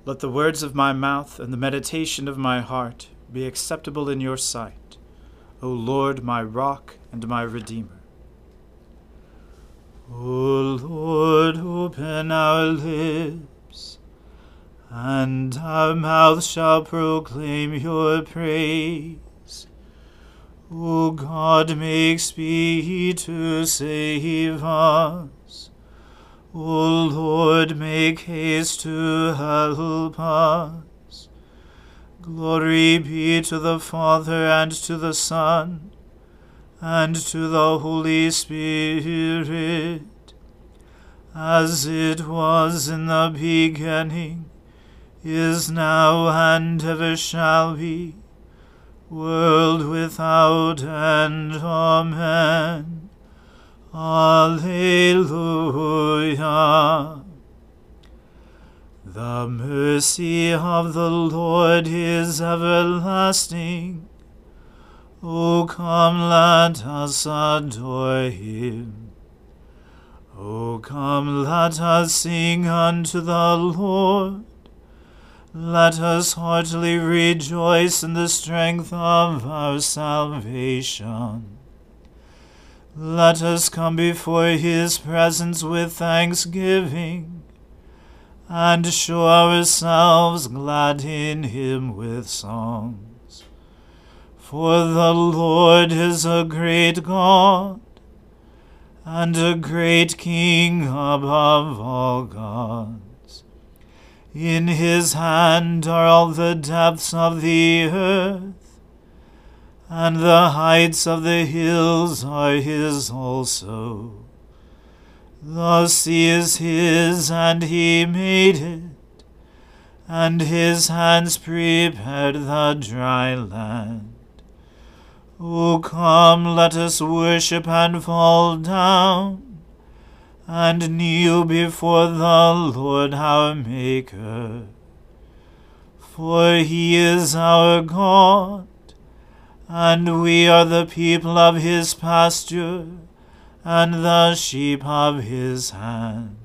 Let the words of my mouth and the meditation of my heart be acceptable in your sight, O Lord, my rock and my redeemer. O Lord, open our lips, and our mouth shall proclaim your praise. O God, make speed to save us. O Lord, make haste to help us. Glory be to the Father, and to the Son, and to the Holy Spirit, as it was in the beginning, is now, and ever shall be, world without end. Amen. Alleluia. The mercy of the Lord is everlasting. O come, let us adore him. O come, let us sing unto the Lord. Let us heartily rejoice in the strength of our salvation. Let us come before his presence with thanksgiving, and show ourselves glad in him with songs. For the Lord is a great God, and a great King above all gods. In his hand are all the depths of the earth, and the heights of the hills are his also. The sea is his, and he made it, and his hands prepared the dry land. O come, let us worship and fall down, and kneel before the Lord our Maker. For he is our God, and we are the people of his pasture, and the sheep of his hand.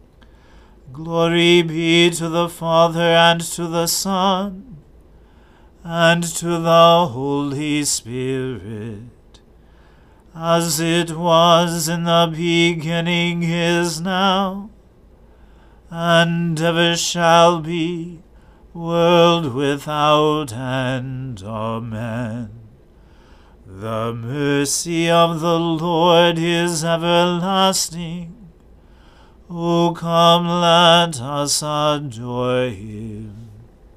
Glory be to the Father, and to the Son, and to the Holy Spirit, as it was in the beginning, is now, and ever shall be, world without end. Amen. The mercy of the Lord is everlasting. O come, let us adore him.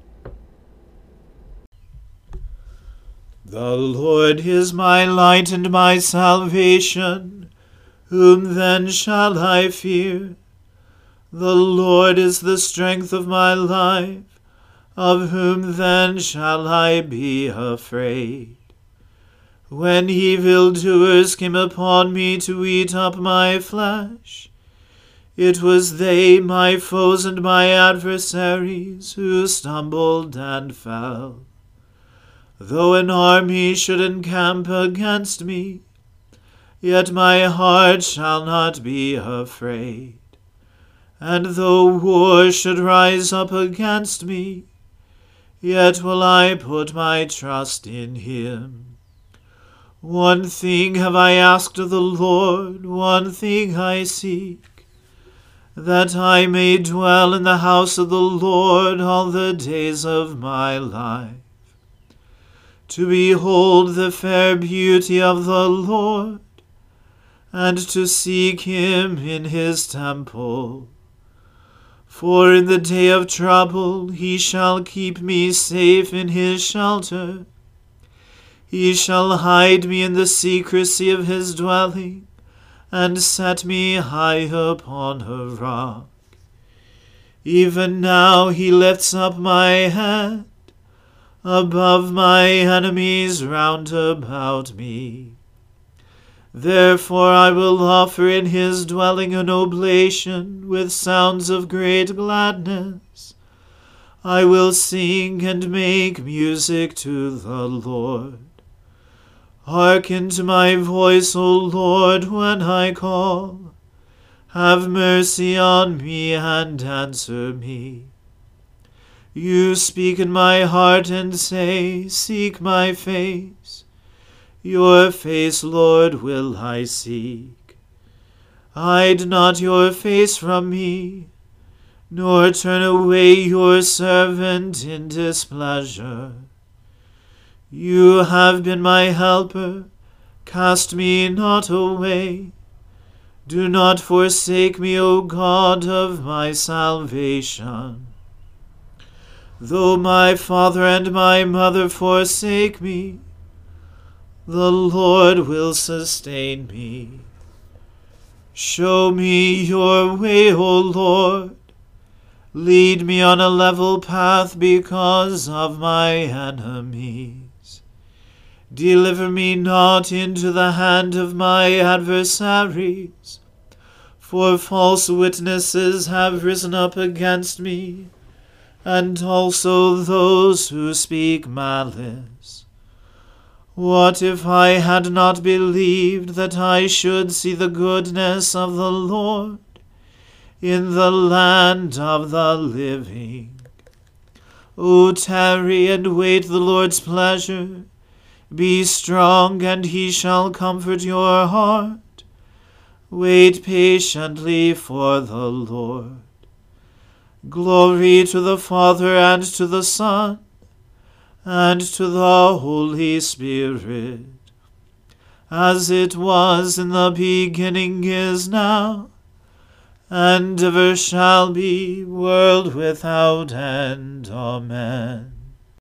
The Lord is my light and my salvation. Whom then shall I fear? The Lord is the strength of my life. Of whom then shall I be afraid? When evildoers came upon me to eat up my flesh, it was they, my foes and my adversaries, who stumbled and fell. Though an army should encamp against me, yet my heart shall not be afraid. And though war should rise up against me, yet will I put my trust in him. One thing have I asked of the Lord, one thing I seek, that I may dwell in the house of the Lord all the days of my life, to behold the fair beauty of the Lord, and to seek him in his temple. For in the day of trouble he shall keep me safe in his shelter. He shall hide me in the secrecy of his dwelling, and set me high upon a rock. Even now he lifts up my head above my enemies round about me. Therefore I will offer in his dwelling an oblation with sounds of great gladness. I will sing and make music to the Lord. Hearken to my voice, O Lord, when I call. Have mercy on me and answer me. You speak in my heart and say, Seek my face. Your face, Lord, will I seek. Hide not your face from me, nor turn away your servant in displeasure. You have been my helper, cast me not away. Do not forsake me, O God of my salvation. Though my father and my mother forsake me, the Lord will sustain me. Show me your way, O Lord. Lead me on a level path because of my enemies. Deliver me not into the hand of my adversaries, for false witnesses have risen up against me, and also those who speak malice. What if I had not believed that I should see the goodness of the Lord in the land of the living? O tarry and wait the Lord's pleasure. Be strong, and he shall comfort your heart. Wait patiently for the Lord. Glory to the Father, and to the Son, and to the Holy Spirit, as it was in the beginning, is now, and ever shall be, world without end. Amen.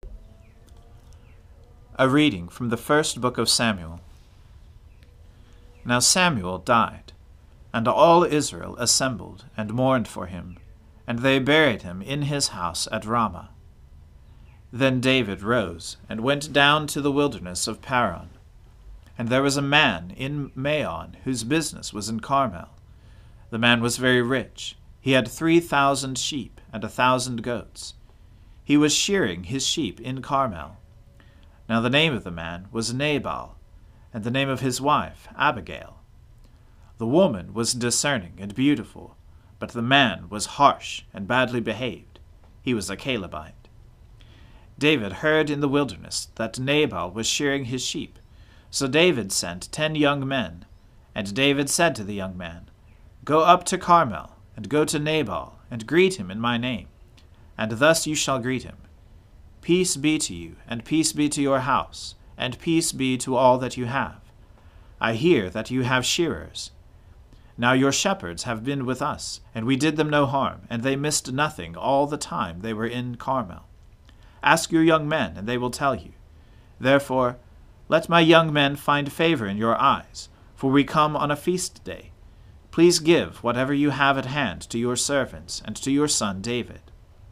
A reading from the first book of Samuel. Now Samuel died, and all Israel assembled and mourned for him, and they buried him in his house at Ramah. Then David rose and went down to the wilderness of Paran. And there was a man in Maon whose business was in Carmel. The man was very rich. He had 3,000 sheep and 1,000 goats. He was shearing his sheep in Carmel. Now the name of the man was Nabal, and the name of his wife Abigail. The woman was discerning and beautiful, but the man was harsh and badly behaved. He was a Calebite. David heard in the wilderness that Nabal was shearing his sheep. So David sent 10 young men. And David said to the young man, Go up to Carmel, and go to Nabal, and greet him in my name. And thus you shall greet him. Peace be to you, and peace be to your house, and peace be to all that you have. I hear that you have shearers. Now your shepherds have been with us, and we did them no harm, and they missed nothing all the time they were in Carmel. Ask your young men, and they will tell you. Therefore, let my young men find favor in your eyes, for we come on a feast day. Please give whatever you have at hand to your servants and to your son David.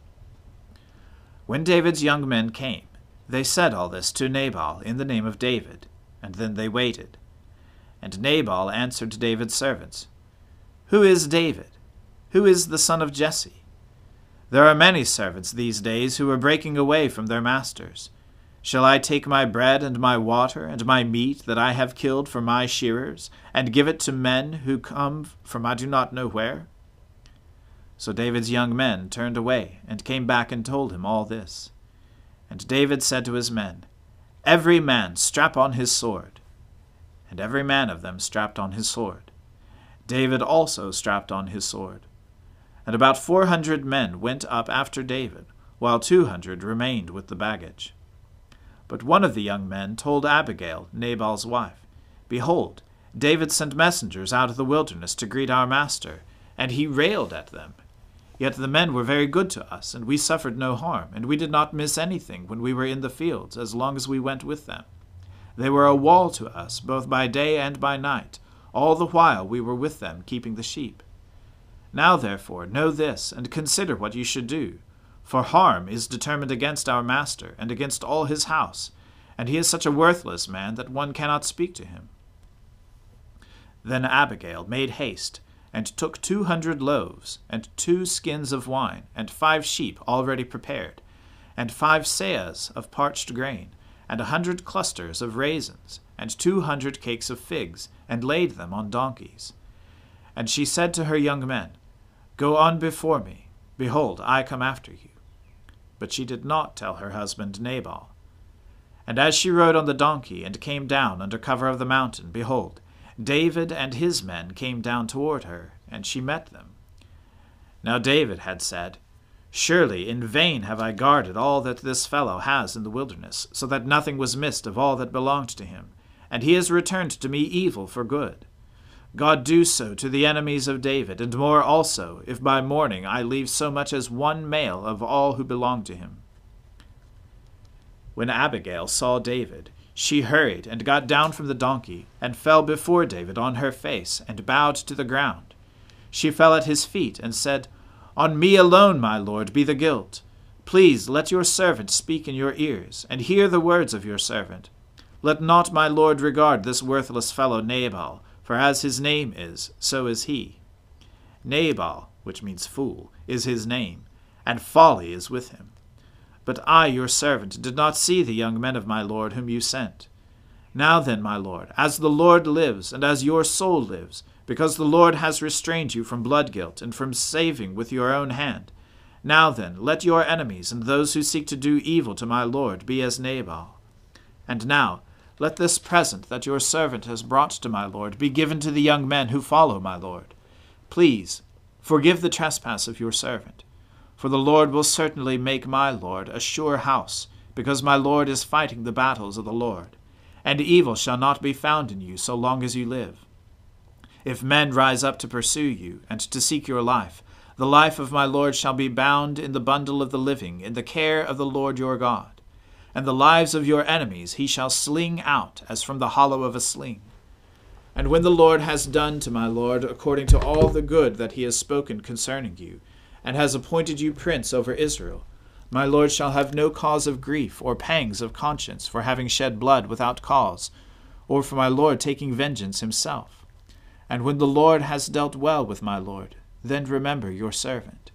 When David's young men came, they said all this to Nabal in the name of David, and then they waited. And Nabal answered David's servants, Who is David? Who is the son of Jesse? There are many servants these days who are breaking away from their masters. Shall I take my bread and my water and my meat that I have killed for my shearers, and give it to men who come from I do not know where? So David's young men turned away, and came back and told him all this. And David said to his men, Every man strap on his sword. And every man of them strapped on his sword. David also strapped on his sword. And about 400 men went up after David, while 200 remained with the baggage. But one of the young men told Abigail, Nabal's wife, Behold, David sent messengers out of the wilderness to greet our master, and he railed at them. Yet the men were very good to us, and we suffered no harm, and we did not miss anything when we were in the fields, as long as we went with them. They were a wall to us, both by day and by night, all the while we were with them keeping the sheep. Now therefore know this, and consider what you should do. For harm is determined against our master, and against all his house, and he is such a worthless man that one cannot speak to him. Then Abigail made haste, and took 200 loaves, and 2 skins of wine, and 5 sheep already prepared, and 5 seahs of parched grain, and 100 clusters of raisins, and 200 cakes of figs, and laid them on donkeys. And she said to her young men, Go on before me. Behold, I come after you. but she did not tell her husband Nabal. And as she rode on the donkey and came down under cover of the mountain, behold, David and his men came down toward her, and she met them. Now David had said, Surely in vain have I guarded all that this fellow has in the wilderness, so that nothing was missed of all that belonged to him, and he has returned to me evil for good. God do so to the enemies of David, and more also, if by morning I leave so much as one male of all who belong to him. When Abigail saw David, she hurried and got down from the donkey, and fell before David on her face, and bowed to the ground. She fell at his feet, and said, On me alone, my lord, be the guilt. Please let your servant speak in your ears, and hear the words of your servant. Let not my lord regard this worthless fellow Nabal, for as his name is, so is he. Nabal, which means fool, is his name, and folly is with him. But I, your servant, did not see the young men of my lord whom you sent. Now then, my lord, as the Lord lives, and as your soul lives, because the Lord has restrained you from blood guilt, and from saving with your own hand, now then, let your enemies, and those who seek to do evil to my lord, be as Nabal. And now, let this present that your servant has brought to my lord be given to the young men who follow my lord. Please, forgive the trespass of your servant. For the Lord will certainly make my lord a sure house, because my lord is fighting the battles of the Lord. And evil shall not be found in you so long as you live. If men rise up to pursue you, and to seek your life, the life of my lord shall be bound in the bundle of the living, in the care of the Lord your God. And the lives of your enemies he shall sling out, as from the hollow of a sling. And when the Lord has done to my lord according to all the good that he has spoken concerning you, and has appointed you prince over Israel, my lord shall have no cause of grief or pangs of conscience for having shed blood without cause, or for my lord taking vengeance himself. And when the Lord has dealt well with my lord, then remember your servant.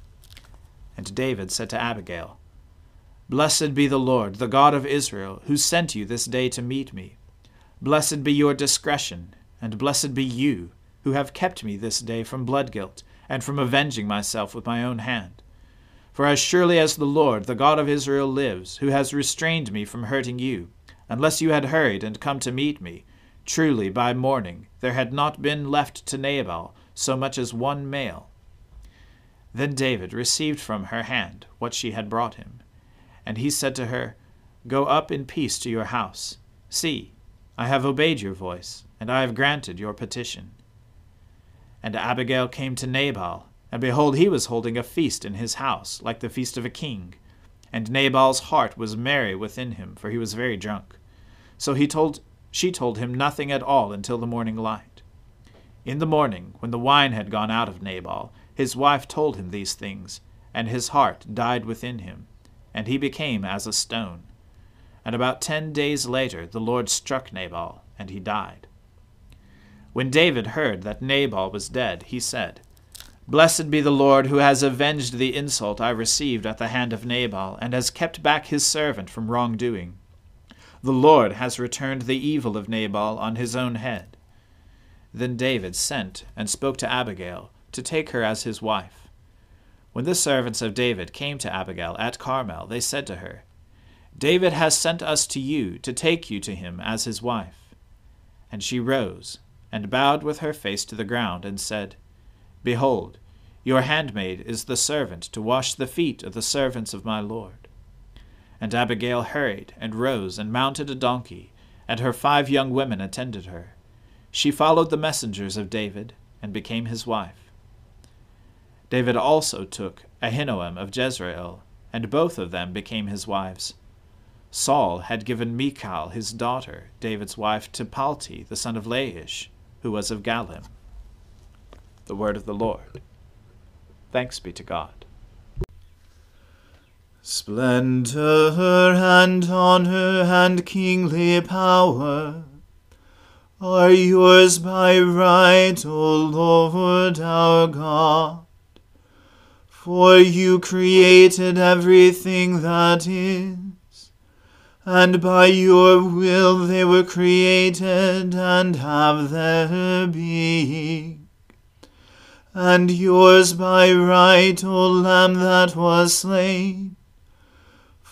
And David said to Abigail, Blessed be the Lord, the God of Israel, who sent you this day to meet me. Blessed be your discretion, and blessed be you, who have kept me this day from blood guilt, and from avenging myself with my own hand. For as surely as the Lord, the God of Israel, lives, who has restrained me from hurting you, unless you had hurried and come to meet me, truly by morning there had not been left to Nabal so much as one male. Then David received from her hand what she had brought him. And he said to her, Go up in peace to your house. See, I have obeyed your voice, and I have granted your petition. And Abigail came to Nabal, and behold, he was holding a feast in his house, like the feast of a king. And Nabal's heart was merry within him, for he was very drunk. So she told him nothing at all until the morning light. In the morning, when the wine had gone out of Nabal, his wife told him these things, and his heart died within him, and he became as a stone. And about 10 days later the Lord struck Nabal, and he died. When David heard that Nabal was dead, he said, Blessed be the Lord, who has avenged the insult I received at the hand of Nabal, and has kept back his servant from wrongdoing. The Lord has returned the evil of Nabal on his own head. Then David sent and spoke to Abigail to take her as his wife. When the servants of David came to Abigail at Carmel, they said to her, David has sent us to you to take you to him as his wife. And she rose, and bowed with her face to the ground, and said, Behold, your handmaid is the servant to wash the feet of the servants of my lord. And Abigail hurried, and rose, and mounted a donkey, and her 5 young women attended her. She followed the messengers of David, and became his wife. David also took Ahinoam of Jezreel, and both of them became his wives. Saul had given Michal his daughter, David's wife, to Palti, the son of Laish, who was of Galim. The word of the Lord. Thanks be to God. Splendor and honor and kingly power are yours by right, O Lord our God. For you created everything that is, and by your will they were created and have their being. And yours by right, O Lamb that was slain,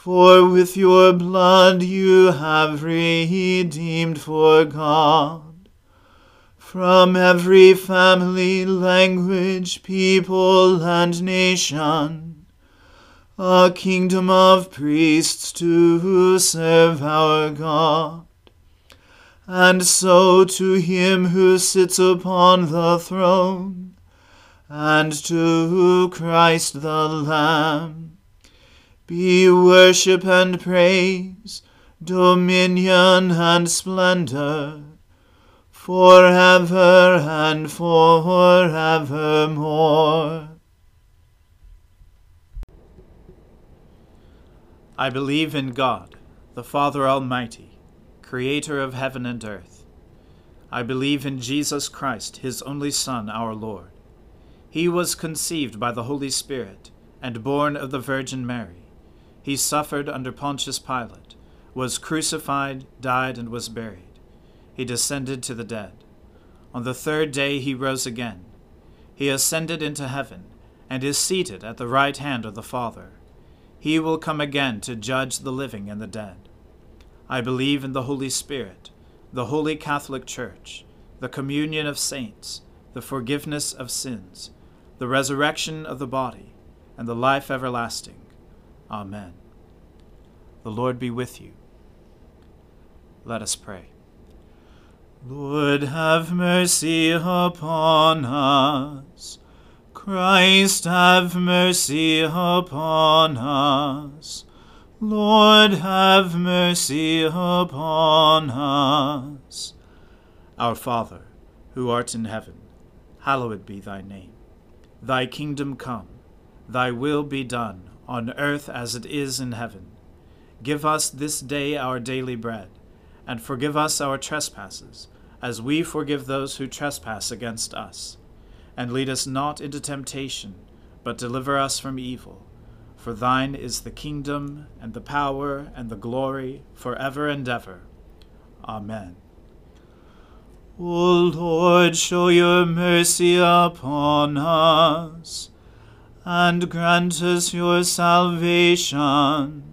For with your blood you have redeemed for God, from every family, language, people, and nation, a kingdom of priests to serve our God. And so to him who sits upon the throne, and to Christ the Lamb, be worship and praise, dominion and splendor, forever and forevermore. I believe in God, the Father Almighty, creator of heaven and earth. I believe in Jesus Christ, his only Son, our Lord. He was conceived by the Holy Spirit and born of the Virgin Mary. He suffered under Pontius Pilate, was crucified, died, and was buried. He descended to the dead. On the third day he rose again. He ascended into heaven, and is seated at the right hand of the Father. He will come again to judge the living and the dead. I believe in the Holy Spirit, the Holy Catholic Church, the communion of saints, the forgiveness of sins, the resurrection of the body, and the life everlasting. Amen. The Lord be with you. Let us pray. Lord, have mercy upon us. Christ, have mercy upon us. Lord, have mercy upon us. Our Father, who art in heaven, hallowed be thy name. Thy kingdom come, thy will be done, on earth as it is in heaven. Give us this day our daily bread, and forgive us our trespasses, as we forgive those who trespass against us. And lead us not into temptation, but deliver us from evil. For thine is the kingdom, and the power, and the glory, forever and ever. Amen. O Lord, show your mercy upon us, and grant us your salvation.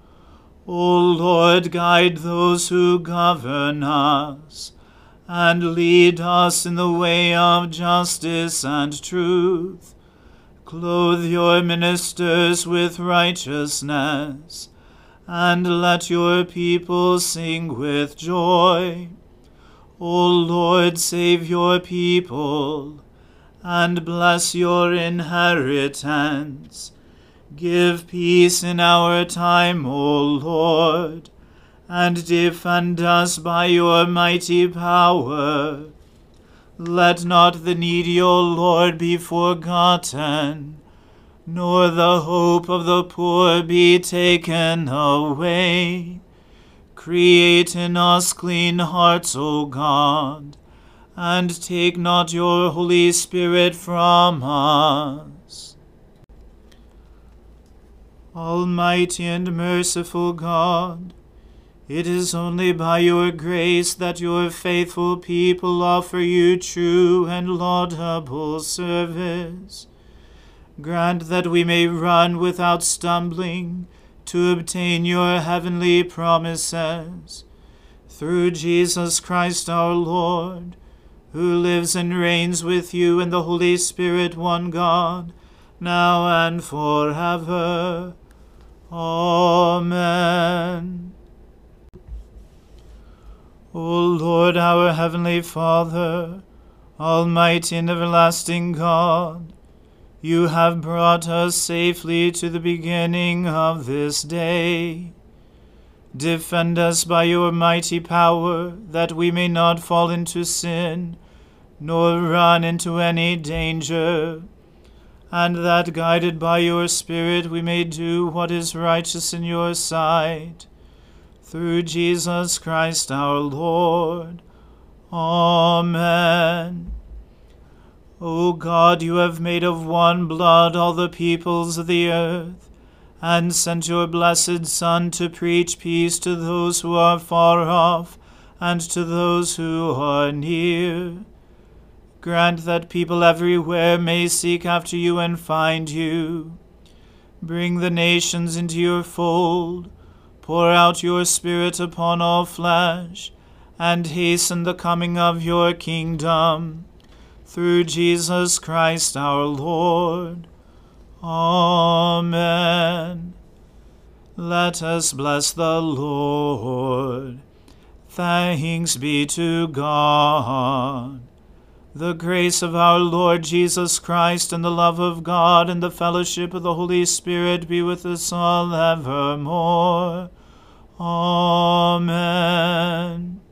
O Lord, guide those who govern us, and lead us in the way of justice and truth. Clothe your ministers with righteousness, and let your people sing with joy. O Lord, save your people, and bless your inheritance. Give peace in our time, O Lord, and defend us by your mighty power. Let not the needy, O Lord, be forgotten, nor the hope of the poor be taken away. Create in us clean hearts, O God, and take not your Holy Spirit from us. Almighty and merciful God, it is only by your grace that your faithful people offer you true and laudable service. Grant that we may run without stumbling to obtain your heavenly promises. Through Jesus Christ our Lord, who lives and reigns with you in the Holy Spirit, one God, now and forever. Amen. O Lord, our heavenly Father, almighty and everlasting God, you have brought us safely to the beginning of this day. Defend us by your mighty power, that we may not fall into sin, nor run into any danger, and that, guided by your Spirit, we may do what is righteous in your sight. Through Jesus Christ our Lord. Amen. O God, you have made of one blood all the peoples of the earth, and sent your blessed Son to preach peace to those who are far off, and to those who are near. Grant that people everywhere may seek after you and find you. Bring the nations into your fold. Pour out your Spirit upon all flesh, and hasten the coming of your kingdom. Through Jesus Christ our Lord. Amen. Let us bless the Lord. Thanks be to God. The grace of our Lord Jesus Christ, and the love of God, and the fellowship of the Holy Spirit be with us all evermore. Amen.